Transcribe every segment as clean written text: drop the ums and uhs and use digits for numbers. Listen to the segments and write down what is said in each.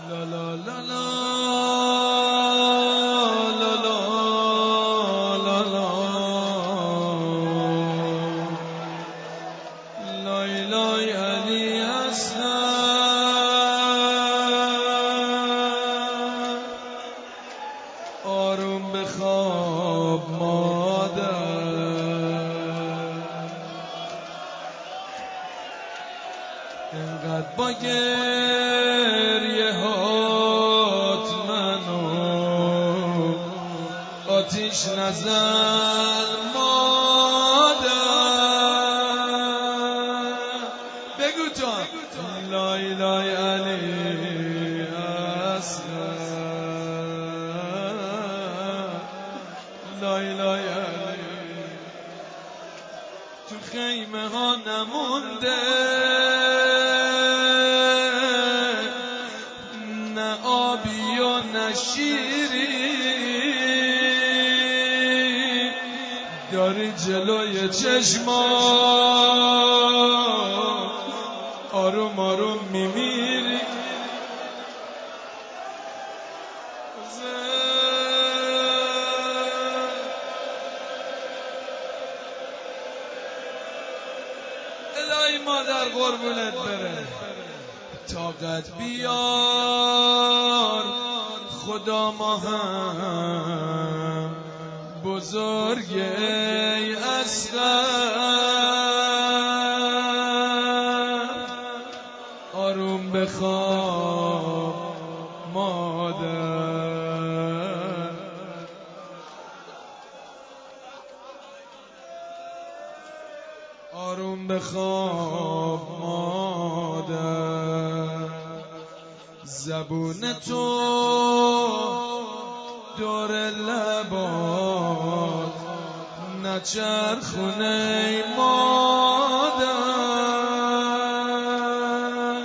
لا لا لا لا لا لا لا لا لای لای علی اصغر آروم بخواب مادر انقدر با گریه هات منو آتیش نزن مادر بگو تو لای لای علی اصغر لای لای علی تو خیمه ها نمونده نه آبی و نه شیری داری جلوی چشما آروم آروم میمیری الهی مادر قربونت بره طاقت بیار خدا ما هم بزرگه ای اصغر آروم بخواب مادر آروم بخواب مادر زبون تو دور لبات نچرخونه مادر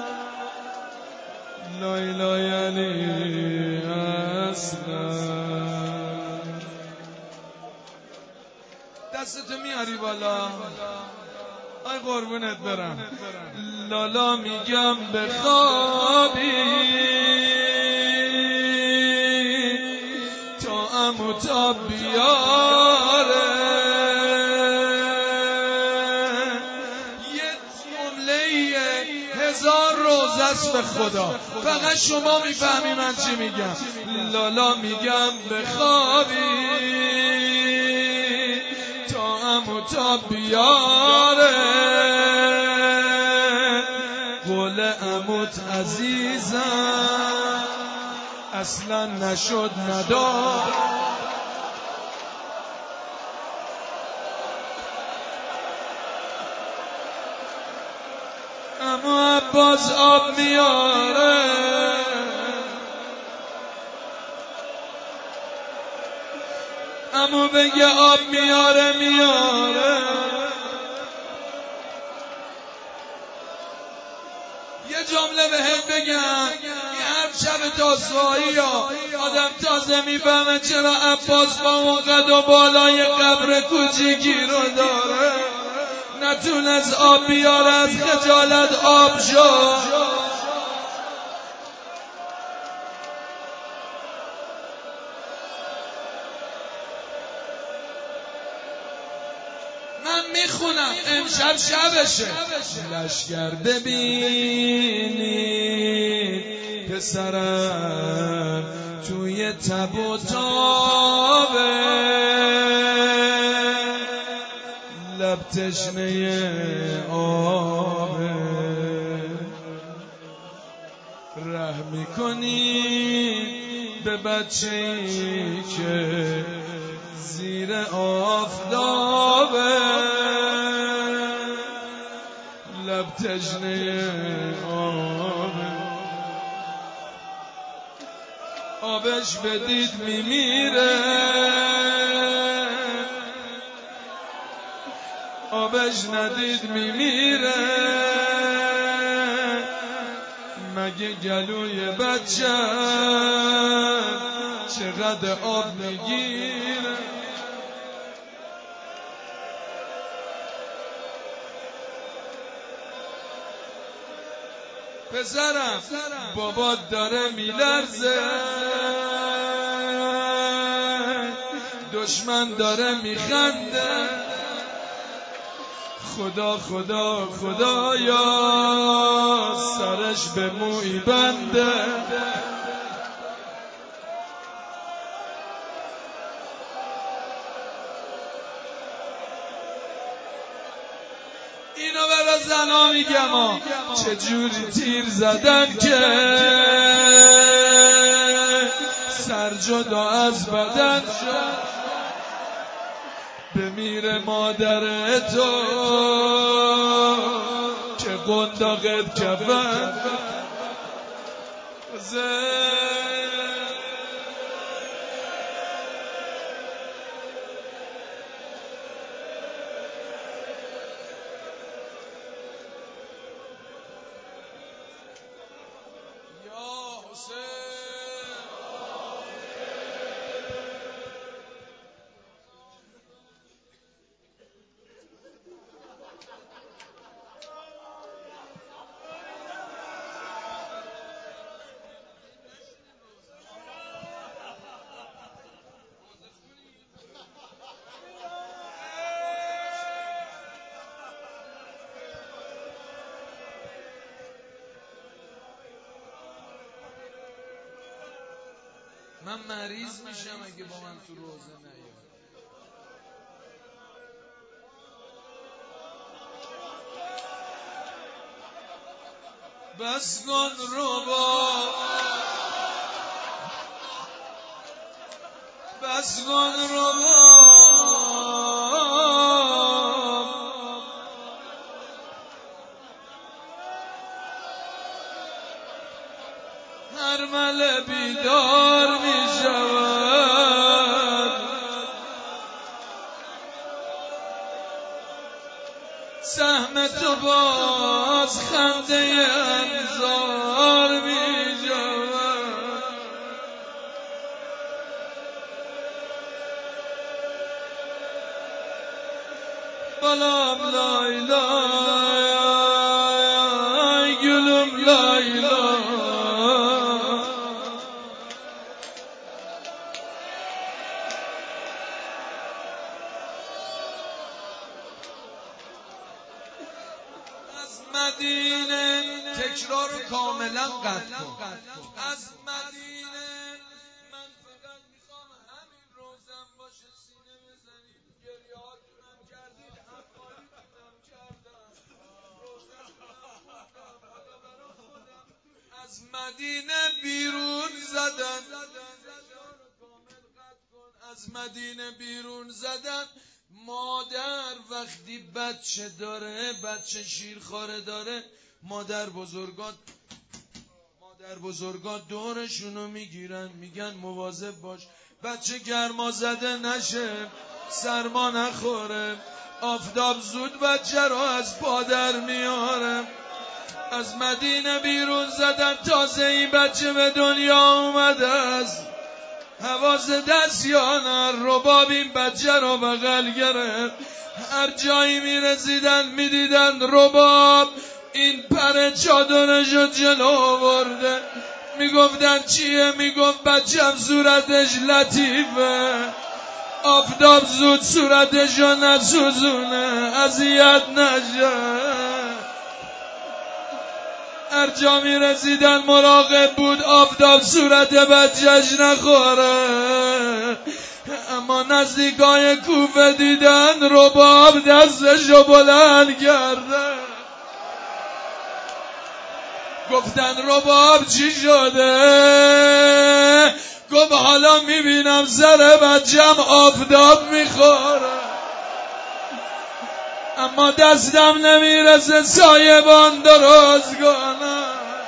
لای لای علی اصغر دستتو میاری بالا آی قربونت برم لالا میگم بخوابی تا عمو تا بیاره یه جمله 1000 روزه است به خدا فقط شما میفهمی من چی میگم لالا میگم بخوابی تا عمو تا بیاره قول عموت عزیزم اصلا نشد ندار عمو عباس آب میاره عمو بگه آب میاره یه جمله بهت بگم یه هر شب تاسوایی یا آدم تازه میفهمه چرا عباس با اون قد و بالای قبر کوچیکی رو داره نتونست آب بیاره از خجالت آب شد من میخونم امشب شبشه لشگر ببینید پسرم توی تب و تابه لب تشنه آبه رحم میکنید به بچه‌ای که زیر آفتابه لب تشنه آبه آبش بدید میمیره آبش ندید میمیره مگه گلوی بچه چقدر آب میگیره پسرم بابا داره میلرزه، دشمن داره میخنده، خدا خدا خدایا سرش به موی بنده. اینو برا زنا میگم چجوری تیر زدن که سر جدا از بدن شد، بمیره مادر تو که قنداقت کفن من مریض میشم اگه با من تو روزه نیاد. بس کن رباب، بس کن رباب، هر مله بیدار می شود، سهم تو باز خنده انظار می شود. بلام لایلا گلم لایلا، مدینه تکرار رو کاملا قطع کن. از مدینه من فقط میخوام همین روزم باشه، سینه بزنید، گریهاتونم کردید، حقاییتونم کردم، روزتونم خوندم، حالا برا خودم از مدینه بیرون زدن. از مدینه بیرون زدن. مادر وقتی بچه داره، بچه شیرخواره داره، مادر بزرگات دورشونو میگیرن، میگن مواظب باش بچه گرما زده نشه، سرما نخوره، آفتاب زود بچه رو از پادر میاره. از مدینه بیرون زدن، تازه این بچه به دنیا اومده است، حواس دست یا نه، رباب این بچه رو بغل گرفت، هر جایی میرسیدن میدیدن رباب این پر چادرشو جلو برده، میگفتن چیه؟ میگفت بچم صورتش لطیفه، آفتاب زود صورتشو نسوزونه، اذیت نشه. هر جا می رسیدن مراقب بود آفتاب صورت بچهش نخوره، اما نزدیکای کوفه دیدن رباب دستشو بلند کرده، گفتن رباب چی شده؟ گفت حالا میبینم سر بچم آفتاب میخوره، اما دستم نمیرسه سایبان درست کنم.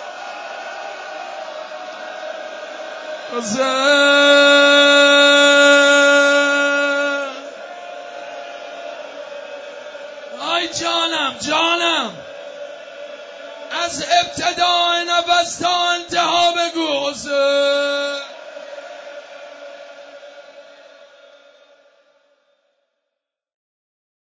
آی جانم از ابتدای نفس تا انتها بگو حسین.